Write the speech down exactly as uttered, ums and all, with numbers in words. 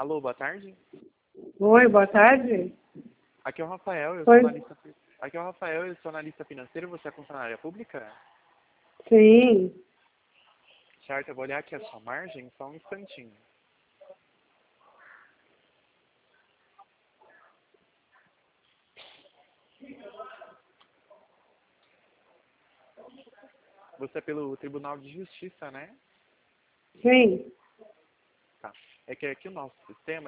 Alô, boa tarde. Oi, boa tarde. Aqui é o Rafael, eu Oi. sou analista. Aqui é o Rafael, eu sou analista financeiro, você é funcionária pública? Sim. Certo, eu vou olhar aqui a sua margem, só um instantinho. Você é pelo Tribunal de Justiça, né? Sim. Tá. É que aqui o nosso sistema